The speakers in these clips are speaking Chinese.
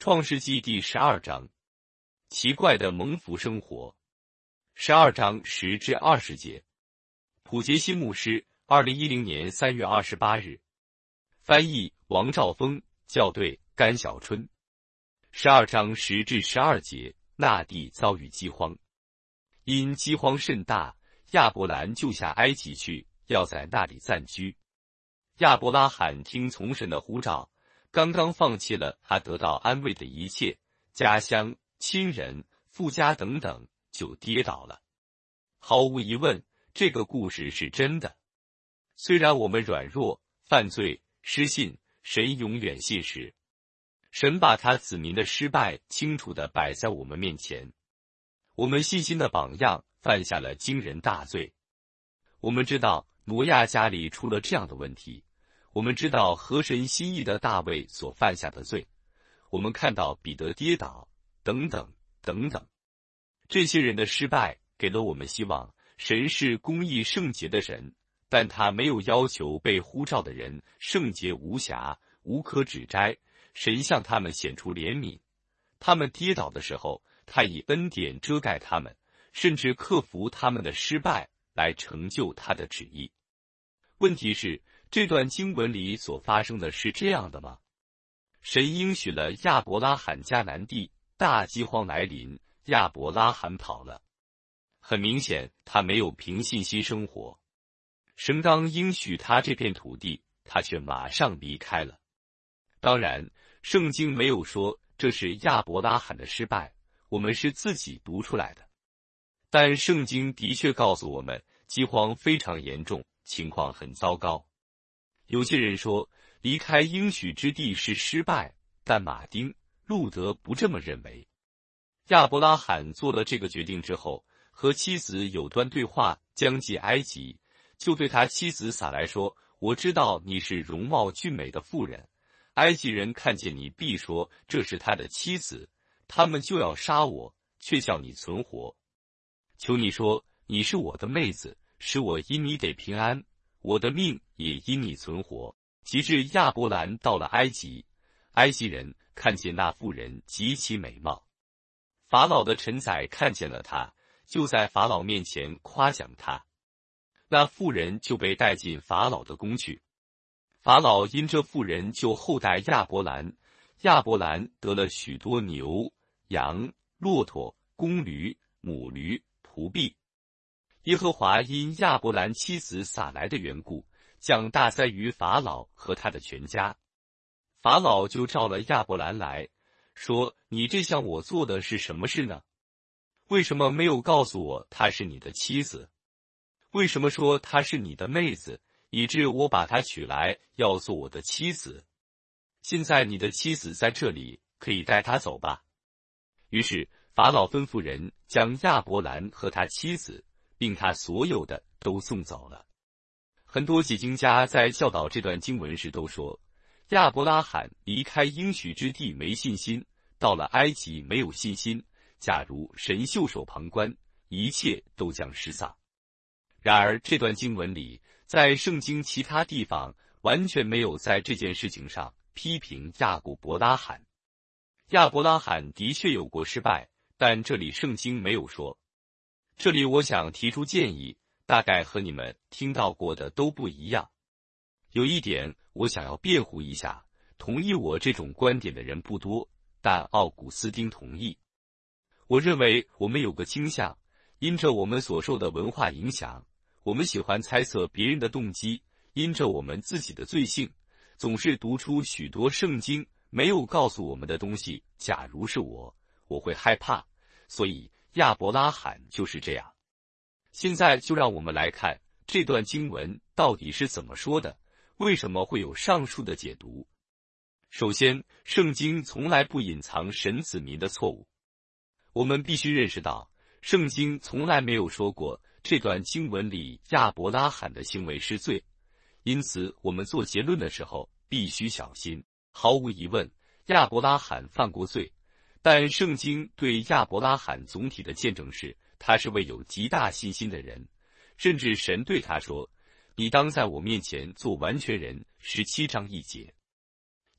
创世纪第12章，奇怪的蒙福生活。12章10至20节。普杰西牧师，2010年3月28日。翻译：王兆峰，校对：甘小春。12章10至12节，那地遭遇饥荒。因饥荒甚大，亚伯兰就下埃及去，要在那里暂居。亚伯拉罕听从神的呼召，刚刚放弃了他得到安慰的一切，家乡、亲人、富家等等，就跌倒了。毫无疑问，这个故事是真的。虽然我们软弱、犯罪、失信，神永远信实。神把他子民的失败清楚地摆在我们面前。我们信心的榜样犯下了惊人大罪。我们知道挪亚家里出了这样的问题。我们知道合神心意的大卫所犯下的罪，我们看到彼得跌倒，等等等等。这些人的失败给了我们希望。神是公义圣洁的神，但他没有要求被呼召的人圣洁无瑕、无可指摘。神向他们显出怜悯，他们跌倒的时候，他以恩典遮盖他们，甚至克服他们的失败，来成就他的旨意。问题是，这段经文里所发生的是这样的吗？神应许了亚伯拉罕迦南地，大饥荒来临，亚伯拉罕跑了。很明显，他没有凭信心生活。神刚应许他这片土地，他却马上离开了。当然，圣经没有说这是亚伯拉罕的失败，我们是自己读出来的。但圣经的确告诉我们，饥荒非常严重，情况很糟糕。有些人说离开应许之地是失败，但马丁、路德不这么认为。亚伯拉罕做了这个决定之后，和妻子有段对话，将近埃及，就对他妻子撒来说：“我知道你是容貌俊美的妇人，埃及人看见你必说这是他的妻子，他们就要杀我，却叫你存活。求你说你是我的妹子，使我因你得平安，我的命也因你存活。”及至亚伯兰到了埃及，埃及人看见那妇人极其美貌，法老的臣宰看见了她，就在法老面前夸奖他。那妇人就被带进法老的宫去。法老因这妇人就厚待亚伯兰，亚伯兰得了许多牛、羊、骆驼、公驴、母驴、仆婢。耶和华因亚伯兰妻子撒来的缘故，降大灾于法老和他的全家。法老就召了亚伯兰来，说：“你这向我做的是什么事呢？为什么没有告诉我她是你的妻子？为什么说她是你的妹子，以致我把她娶来要做我的妻子？现在你的妻子在这里，可以带她走吧。”于是法老吩咐人将亚伯兰和他妻子，并他所有的都送走了。很多解经家在教导这段经文时都说，亚伯拉罕离开应许之地没信心，到了埃及没有信心。假如神袖手旁观，一切都将失丧。然而这段经文里，在圣经其他地方完全没有在这件事情上批评亚伯拉罕。亚伯拉罕的确有过失败，但这里圣经没有说。这里我想提出建议，大概和你们听到过的都不一样。有一点我想要辩护一下，同意我这种观点的人不多，但奥古斯丁同意。我认为我们有个倾向，因着我们所受的文化影响，我们喜欢猜测别人的动机，因着我们自己的罪性，总是读出许多圣经没有告诉我们的东西。假如是我会害怕，所以亚伯拉罕就是这样。现在就让我们来看这段经文到底是怎么说的，为什么会有上述的解读。首先，圣经从来不隐藏神子民的错误。我们必须认识到，圣经从来没有说过这段经文里亚伯拉罕的行为是罪，因此我们做结论的时候必须小心。毫无疑问，亚伯拉罕犯过罪，但圣经对亚伯拉罕总体的见证是，他是位有极大信心的人，甚至神对他说：“你当在我面前做完全人。”17章1节。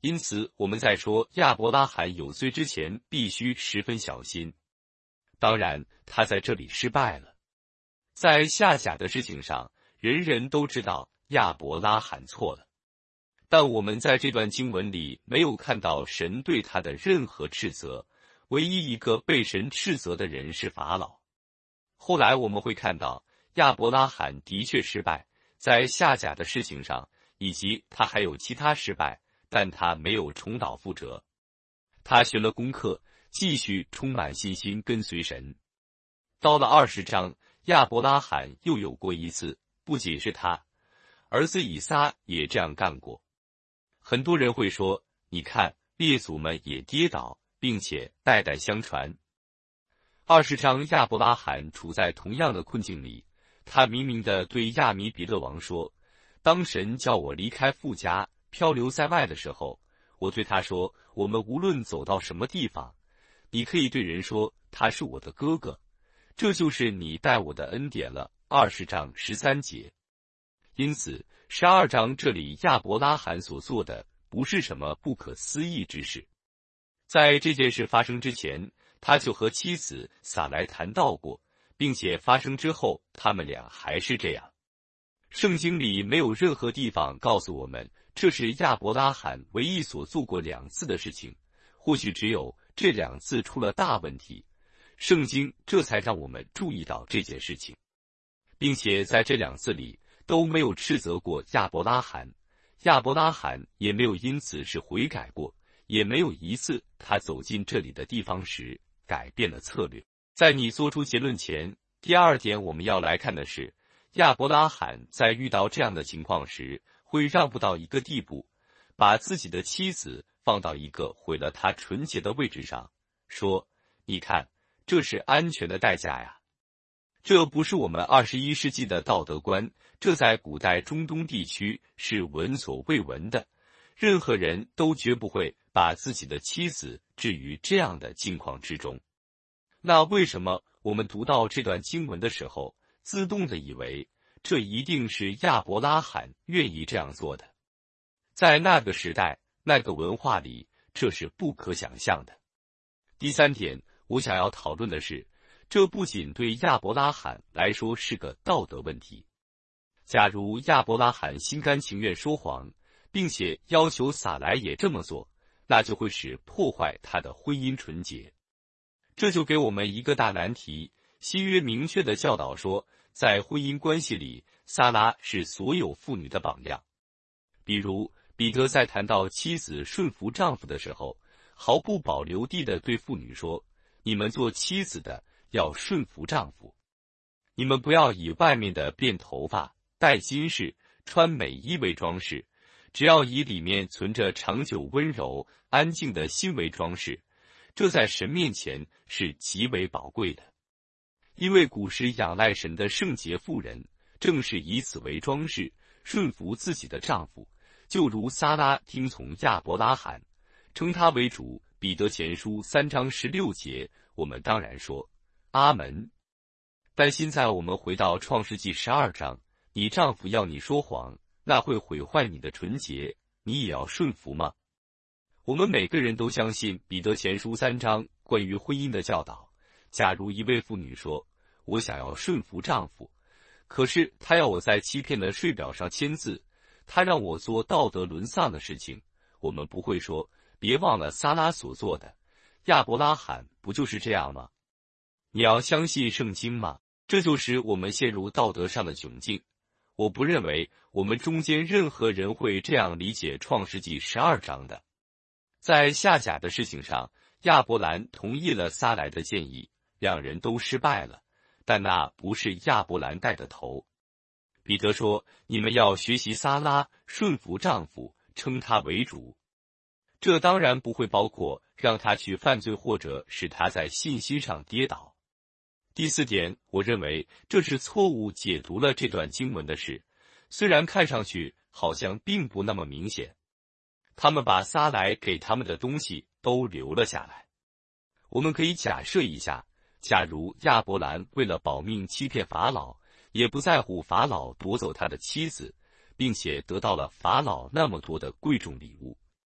因此，我们在说亚伯拉罕有罪之前，必须十分小心。当然，他在这里失败了。在夏甲的事情上，人人都知道亚伯拉罕错了，但我们在这段经文里没有看到神对他的任何斥责，唯一一个被神斥责的人是法老。后来我们会看到亚伯拉罕的确失败，在夏甲的事情上，以及他还有其他失败，但他没有重蹈覆辙。他学了功课，继续充满信心跟随神。到了20章，亚伯拉罕又有过一次，不仅是他，儿子以撒也这样干过。很多人会说，你看，列祖们也跌倒，并且代代相传。20章亚伯拉罕处在同样的困境里，他明明地对亚米比勒王说，当神叫我离开父家，漂流在外的时候，我对他说，我们无论走到什么地方，你可以对人说，他是我的哥哥，这就是你待我的恩典了。20章13节。因此12章这里亚伯拉罕所做的不是什么不可思议之事。在这件事发生之前，他就和妻子撒来谈到过，并且发生之后，他们俩还是这样。圣经里没有任何地方告诉我们，这是亚伯拉罕唯一所做过2次的事情，或许只有这2次出了大问题，圣经这才让我们注意到这件事情，并且在这2次里都没有斥责过亚伯拉罕，亚伯拉罕也没有因此是悔改过，也没有一次他走进这里的地方时改变了策略。在你做出结论前，第2点我们要来看的是，亚伯拉罕在遇到这样的情况时，会让步到一个地步，把自己的妻子放到一个毁了他纯洁的位置上，说，你看，这是安全的代价呀。这不是我们21世纪的道德观，这在古代中东地区是闻所未闻的，任何人都绝不会把自己的妻子置于这样的境况之中。那为什么我们读到这段经文的时候，自动的以为这一定是亚伯拉罕愿意这样做的？在那个时代，那个文化里，这是不可想象的。第3点，我想要讨论的是，这不仅对亚伯拉罕来说是个道德问题。假如亚伯拉罕心甘情愿说谎，并且要求撒来也这么做，那就会使破坏他的婚姻纯洁。这就给我们一个大难题。新约明确的教导说，在婚姻关系里，撒拉是所有妇女的榜样。比如彼得在谈到妻子顺服丈夫的时候，毫不保留地对妇女说，你们做妻子的要顺服丈夫，你们不要以外面的辫头发、戴金饰、穿美衣为装饰，只要以里面存着长久温柔安静的心为装饰，这在神面前是极为宝贵的。因为古时仰赖神的圣洁妇人正是以此为装饰，顺服自己的丈夫，就如撒拉听从亚伯拉罕，称他为主。彼得前书3章16节，我们当然说阿门。但现在我们回到创世纪12章，你丈夫要你说谎，那会毁坏你的纯洁，你也要顺服吗？我们每个人都相信彼得前书3章关于婚姻的教导。假如一位妇女说，我想要顺服丈夫，可是他要我在欺骗的税表上签字，他让我做道德沦丧的事情，我们不会说，别忘了撒拉所做的，亚伯拉罕不就是这样吗？你要相信圣经吗？这就使我们陷入道德上的窘境。我不认为我们中间任何人会这样理解创世纪12章的。在夏甲的事情上，亚伯兰同意了撒来的建议，2人都失败了，但那不是亚伯兰带的头。彼得说，你们要学习撒拉，顺服丈夫，称他为主。这当然不会包括让他去犯罪或者使他在信心上跌倒。第4点，我认为这是错误解读了这段经文的事，虽然看上去好像并不那么明显。他们把撒来给他们的东西都留了下来。我们可以假设一下，假如亚伯兰为了保命欺骗法老，也不在乎法老夺走他的妻子，并且得到了法老那么多的贵重礼物。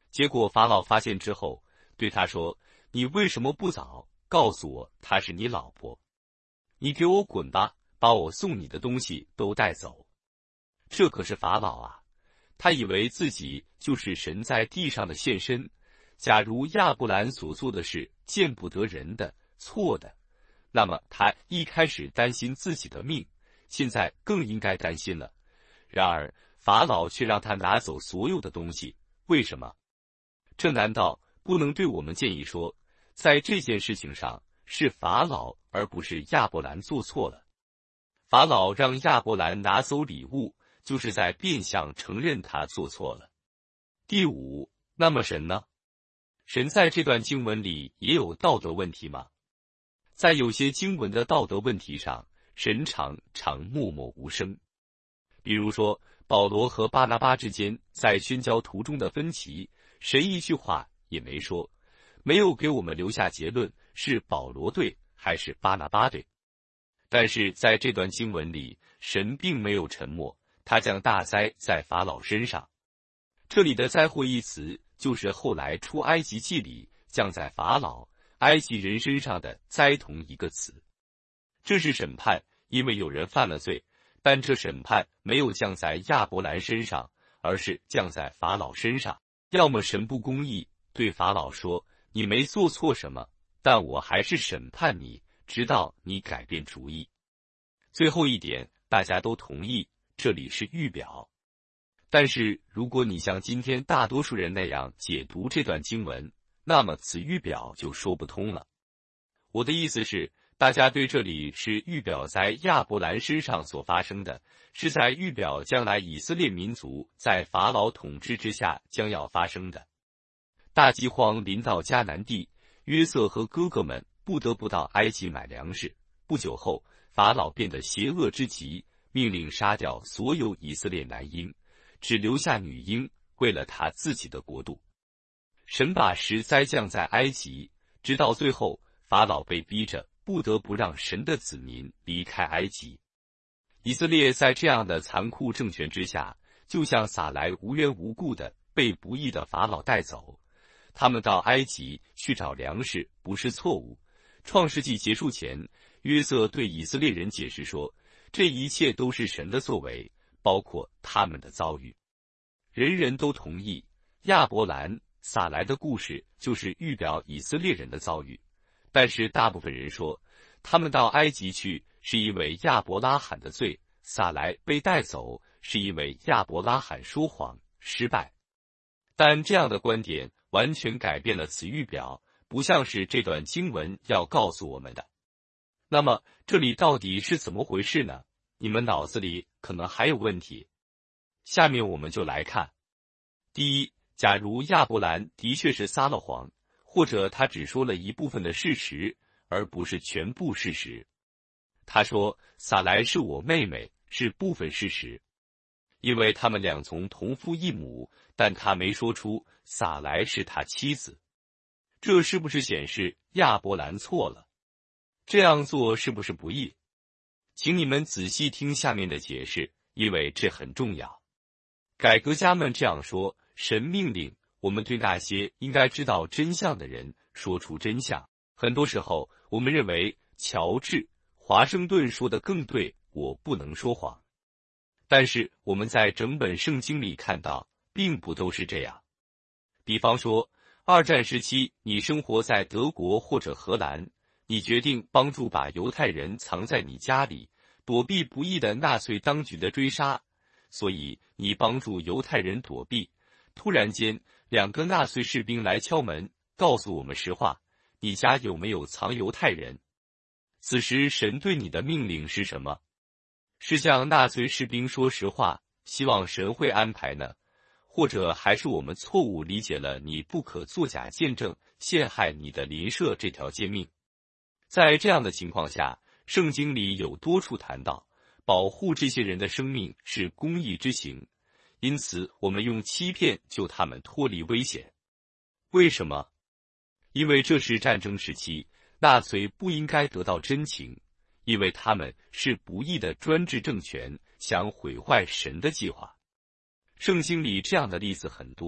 结果法老发现之后，对他说：“你为什么不早告诉我她是你老婆？你给我滚吧，把我送你的东西都带走。”这可是法老啊，他以为自己就是神在地上的现身。假如亚伯兰所做的是见不得人的、错的，那么他一开始担心自己的命，现在更应该担心了。然而法老却让他拿走所有的东西，为什么？这难道不能对我们建议说，在这件事情上是法老而不是亚伯兰做错了？法老让亚伯兰拿走礼物，就是在变相承认他做错了。第五，那么神呢？神在这段经文里也有道德问题吗？在有些经文的道德问题上，神常默默无声。比如说，保罗和巴拿巴之间在宣教途中的分歧，神一句话也没说，没有给我们留下结论是保罗对还是巴拿巴对。但是在这段经文里，神并没有沉默，他降大灾在法老身上。这里的灾祸一词，就是后来出埃及记里降在法老、埃及人身上的灾同一个词。这是审判，因为有人犯了罪，但这审判没有降在亚伯兰身上，而是降在法老身上。要么神不公义，对法老说，你没做错什么，但我还是审判你，直到你改变主意。最后一点，大家都同意，这里是预表。但是如果你像今天大多数人那样解读这段经文，那么此预表就说不通了。我的意思是，大家对这里是预表在亚伯兰身上所发生的，是在预表将来以色列民族在法老统治之下将要发生的。大饥荒临到迦南地，约瑟和哥哥们不得不到埃及买粮食。不久后，法老变得邪恶之极，命令杀掉所有以色列男婴，只留下女婴，为了他自己的国度。神把10灾降在埃及，直到最后，法老被逼着不得不让神的子民离开埃及。以色列在这样的残酷政权之下，就像撒来无缘无故的被不义的法老带走。他们到埃及去找粮食不是错误。创世纪结束前，约瑟对以色列人解释说，这一切都是神的作为，包括他们的遭遇。人人都同意，亚伯兰、撒来的故事就是预表以色列人的遭遇。但是大部分人说，他们到埃及去是因为亚伯拉罕的罪，撒来被带走是因为亚伯拉罕说谎失败。但这样的观点完全改变了此预表，不像是这段经文要告诉我们的。那么这里到底是怎么回事呢？你们脑子里可能还有问题。下面我们就来看。第一，假如亚伯兰的确是撒了谎，或者他只说了一部分的事实，而不是全部事实。他说撒来是我妹妹，是部分事实，因为他们俩从同父异母，但他没说出撒来是他妻子。这是不是显示亚伯兰错了？这样做是不是不义？请你们仔细听下面的解释，因为这很重要。改革家们这样说，神命令我们对那些应该知道真相的人说出真相。很多时候，我们认为乔治·华盛顿说的更对，我不能说谎。但是我们在整本圣经里看到，并不都是这样。比方说，二战时期，你生活在德国或者荷兰，你决定帮助把犹太人藏在你家里，躲避不义的纳粹当局的追杀，所以你帮助犹太人躲避。突然间，2个纳粹士兵来敲门，告诉我们实话，你家有没有藏犹太人？此时神对你的命令是什么？是向纳粹士兵说实话，希望神会安排呢？或者还是我们错误理解了你不可作假见证，陷害你的邻舍这条诫命？在这样的情况下，圣经里有多处谈到，保护这些人的生命是公义之行，因此我们用欺骗救他们脱离危险。为什么？因为这是战争时期，纳粹不应该得到真情，因为他们是不义的专制政权，想毁坏神的计划。圣经里这样的例子很多，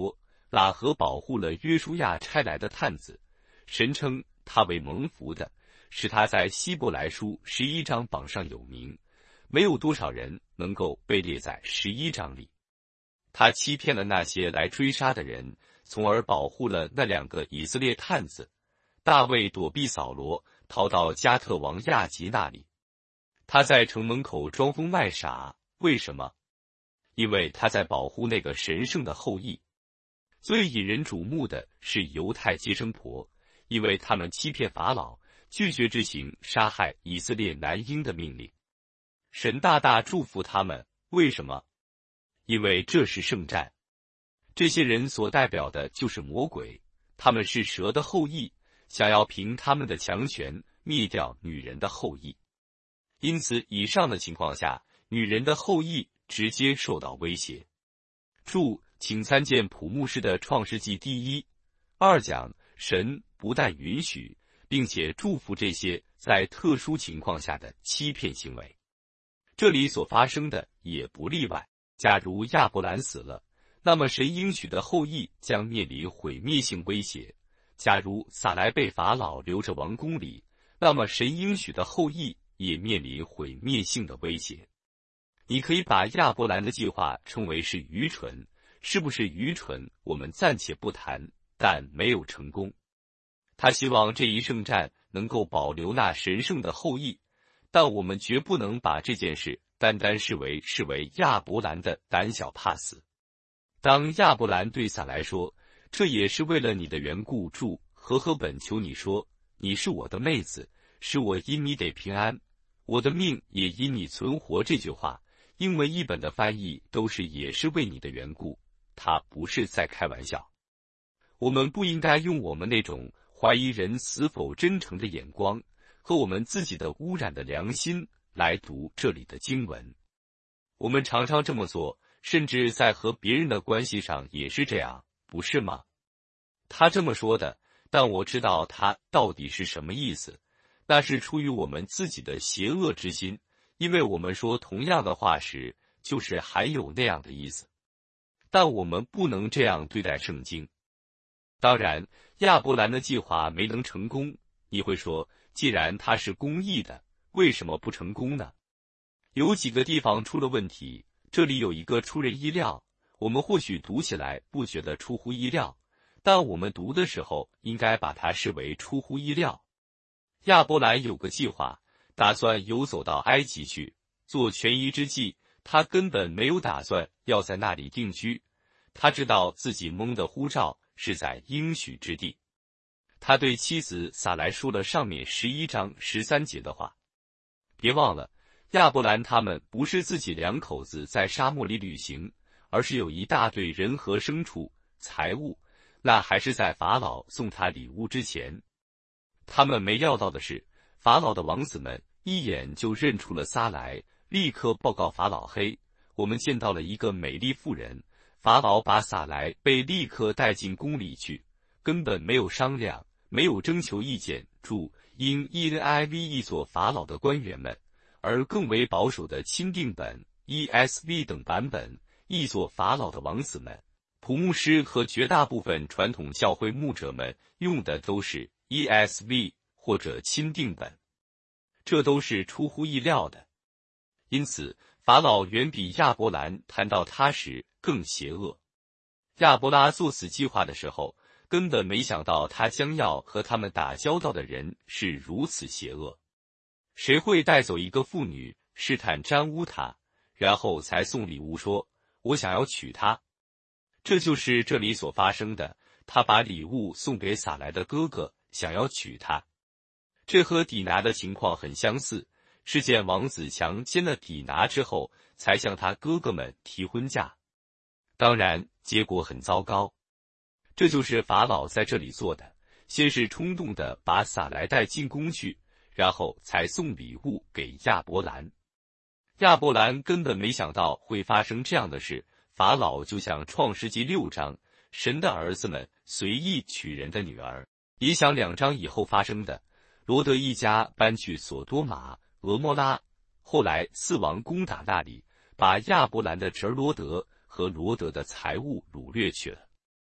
拉合保护了约书亚差来的探子，神称他为蒙福的，使他在希伯来书11章榜上有名，没有多少人能够被列在11章里。他欺骗了那些来追杀的人，从而保护了那2个以色列探子。大卫躲避扫罗，逃到加特王亚吉那里。他在城门口装疯卖傻，为什么？因为他在保护那个神圣的后裔。最引人瞩目的是犹太接生婆，因为他们欺骗法老，拒绝执行杀害以色列男婴的命令。神大大祝福他们，为什么？因为这是圣战。这些人所代表的就是魔鬼，他们是蛇的后裔，想要凭他们的强权灭掉女人的后裔。因此，以上的情况下，女人的后裔直接受到威胁。注：请参见普牧师的《创世纪》第1、2讲。神不但允许，并且祝福这些在特殊情况下的欺骗行为。这里所发生的也不例外。假如亚伯兰死了，那么神应许的后裔将面临毁灭性威胁。假如撒莱被法老留着王宫里，那么神应许的后裔也面临毁灭性的威胁。你可以把亚伯兰的计划称为是愚蠢，是不是愚蠢我们暂且不谈，但没有成功。他希望这一圣战能够保留那神圣的后裔，但我们绝不能把这件事单单视为亚伯兰的胆小怕死。当亚伯兰对撒来说，这也是为了你的缘故，注：和本求你说，你是我的妹子，使我因你得平安，我的命也因你存活。这句话英文译本的翻译都是也是为你的缘故，他不是在开玩笑。我们不应该用我们那种怀疑人是否真诚的眼光和我们自己的污染的良心来读这里的经文。我们常常这么做，甚至在和别人的关系上也是这样，不是吗？他这么说的，但我知道他到底是什么意思。那是出于我们自己的邪恶之心，因为我们说同样的话时，就是含有那样的意思。但我们不能这样对待圣经。当然，亚伯兰的计划没能成功。你会说，既然他是公义的，为什么不成功呢？有几个地方出了问题，这里有一个出人意料。我们或许读起来不觉得出乎意料，但我们读的时候应该把它视为出乎意料。亚伯兰有个计划，打算游走到埃及去做权宜之计，他根本没有打算要在那里定居。他知道自己蒙的呼召是在应许之地。他对妻子撒来说了上面11章13节的话。别忘了，亚伯兰他们不是自己2口子在沙漠里旅行，而是有一大队人和牲畜、财物，那还是在法老送他礼物之前。他们没料到的是，法老的王子们一眼就认出了撒来，立刻报告法老：嘿，我们见到了一个美丽妇人。法老把撒来被立刻带进宫里去，根本没有商量，没有征求意见。注：因 ENIV 译作法老的官员们，而更为保守的钦定本 ESV 等版本译作法老的王子们。普牧师和绝大部分传统教会牧者们用的都是 ESV 或者钦定本，这都是出乎意料的。因此，法老远比亚伯兰谈到他时更邪恶。亚伯拉做此计划的时候，根本没想到他将要和他们打交道的人是如此邪恶。谁会带走一个妇女，试探沾污她，然后才送礼物说，我想要娶她？这就是这里所发生的，他把礼物送给撒来的哥哥，想要娶她。这和底拿的情况很相似，是见王子强奸了底拿之后，才向他哥哥们提婚嫁。当然，结果很糟糕。这就是法老在这里做的，先是冲动地把撒来带进宫去，然后才送礼物给亚伯兰。亚伯兰根本没想到会发生这样的事，法老就像创世纪6章，神的儿子们随意娶人的女儿，也想2章以后发生的，罗德一家搬去索多玛、俄摩拉，后来4王攻打那里，把亚伯兰的侄儿罗德和罗德的财物掳掠去了。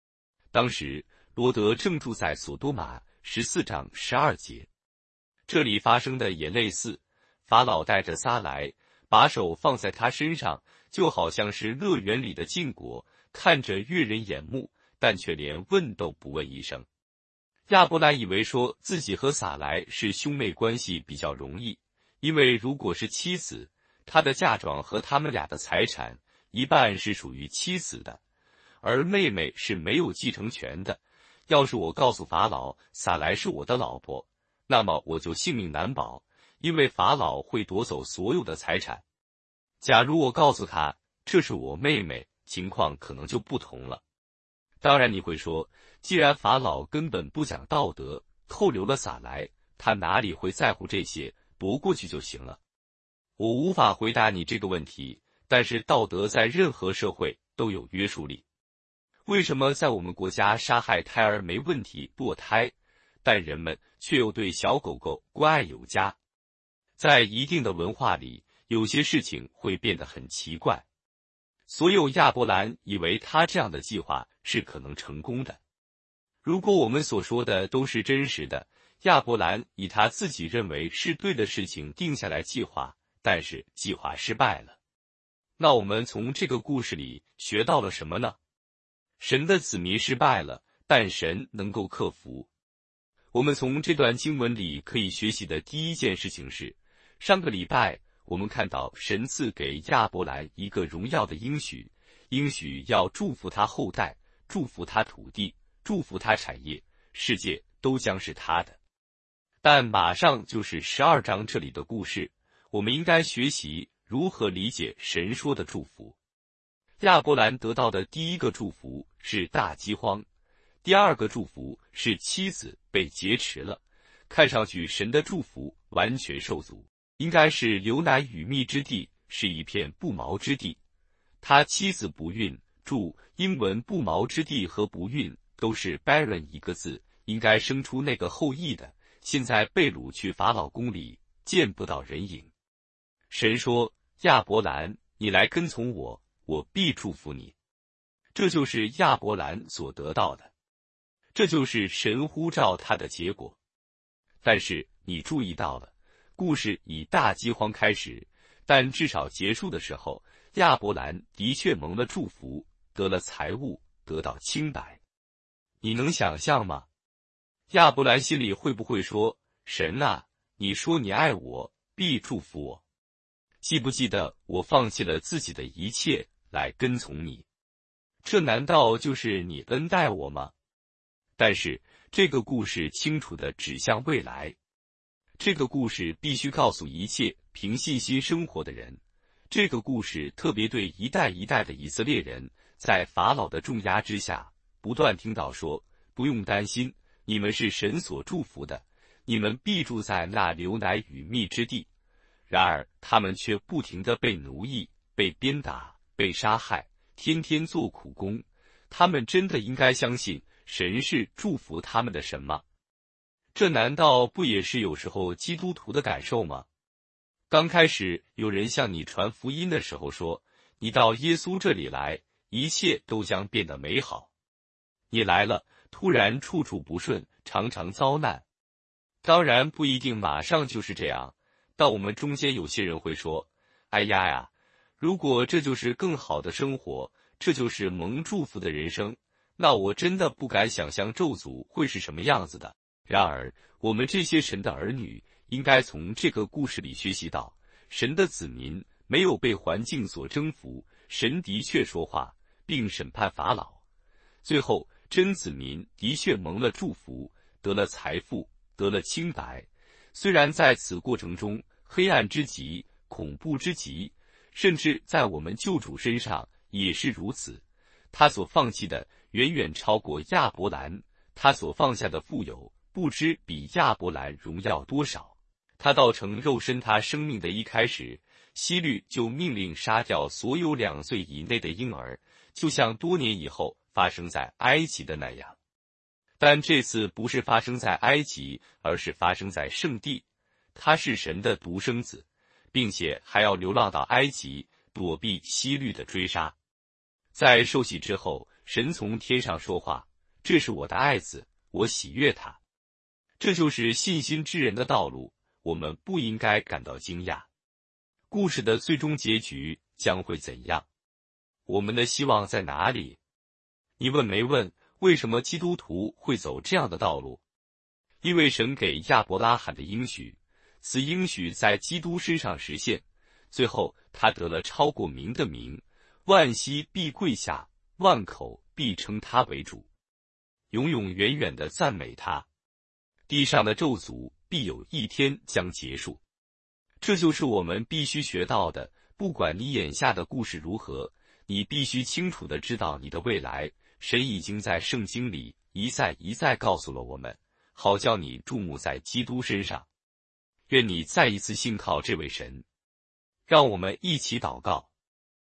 当时罗德正住在索多玛，14章12节。这里发生的也类似，法老带着撒来，把手放在他身上，就好像是乐园里的禁果，看着悦人眼目，但却连问都不问一声。亚伯兰以为说自己和撒来是兄妹关系比较容易，因为如果是妻子，他的嫁妆和他们俩的财产一半是属于妻子的，而妹妹是没有继承权的。要是我告诉法老撒来是我的老婆，那么我就性命难保，因为法老会夺走所有的财产。假如我告诉他这是我妹妹，情况可能就不同了。当然你会说，既然法老根本不讲道德，扣留了撒来，他哪里会在乎这些，夺过去就行了。我无法回答你这个问题，但是道德在任何社会都有约束力。为什么在我们国家杀害胎儿没问题，堕胎，但人们却又对小狗狗关爱有加？在一定的文化里，有些事情会变得很奇怪。所有亚伯兰以为他这样的计划是可能成功的。如果我们所说的都是真实的，亚伯兰以他自己认为是对的事情定下来计划，但是计划失败了。那我们从这个故事里学到了什么呢？神的子民失败了，但神能够克服。我们从这段经文里可以学习的第一件事情是，上个礼拜我们看到神赐给亚伯兰一个荣耀的应许，应许要祝福他后代，祝福他土地，祝福他产业，世界都将是他的。但马上就是12章这里的故事，我们应该学习如何理解神说的祝福。亚伯兰得到的第一个祝福是大饥荒，第二个祝福是妻子被劫持了。看上去神的祝福完全受阻，应该是流奶与蜜之地，是一片不毛之地。他妻子不孕，注英文不毛之地和不孕都是 barren 一个字，应该生出那个后裔的。现在被掳去法老宫里，见不到人影。神说，亚伯兰，你来跟从我，我必祝福你。这就是亚伯兰所得到的，这就是神呼召他的结果。但是你注意到了，故事以大饥荒开始，但至少结束的时候，亚伯兰的确蒙了祝福，得了财物，得到清白。你能想象吗？亚伯兰心里会不会说，神啊，你说你爱我，必祝福我。记不记得我放弃了自己的一切来跟从你？这难道就是你恩待我吗？但是这个故事清楚地指向未来，这个故事必须告诉一切凭信心生活的人，这个故事特别对一代一代的以色列人，在法老的重压之下，不断听到说，不用担心，你们是神所祝福的，你们必住在那流奶与蜜之地。然而他们却不停地被奴役，被鞭打，被杀害，天天做苦工。他们真的应该相信神是祝福他们的神吗？这难道不也是有时候基督徒的感受吗？刚开始有人向你传福音的时候说，你到耶稣这里来，一切都将变得美好。你来了，突然处处不顺，常常遭难。当然不一定马上就是这样，但我们中间有些人会说，哎呀，如果这就是更好的生活，这就是蒙祝福的人生，那我真的不敢想象咒诅会是什么样子的。然而我们这些神的儿女应该从这个故事里学习到，神的子民没有被环境所征服，神的确说话并审判法老，最后真子民的确蒙了祝福，得了财富，得了清白。虽然在此过程中黑暗之极，恐怖之极，甚至在我们救主身上也是如此。他所放弃的远远超过亚伯兰，他所放下的富有不知比亚伯兰荣耀多少。他道成肉身他生命的一开始，希律就命令杀掉所有2岁以内的婴儿，就像多年以后发生在埃及的那样。但这次不是发生在埃及，而是发生在圣地。他是神的独生子，并且还要流浪到埃及，躲避希律的追杀。在受洗之后，神从天上说话， 这是我的爱子，我喜悦他。这就是信心之人的道路，我们不应该感到惊讶。故事的最终结局将会怎样？我们的希望在哪里？你问没问，为什么基督徒会走这样的道路？因为神给亚伯拉罕的应许，此应许在基督身上实现，最后他得了超过名的名，万膝必跪下，万口必称他为主，永永远远地赞美他。地上的咒诅必有一天将结束。这就是我们必须学到的，不管你眼下的故事如何，你必须清楚地知道你的未来，神已经在圣经里一再一再告诉了我们，好叫你注目在基督身上。愿你再一次信靠这位神。让我们一起祷告。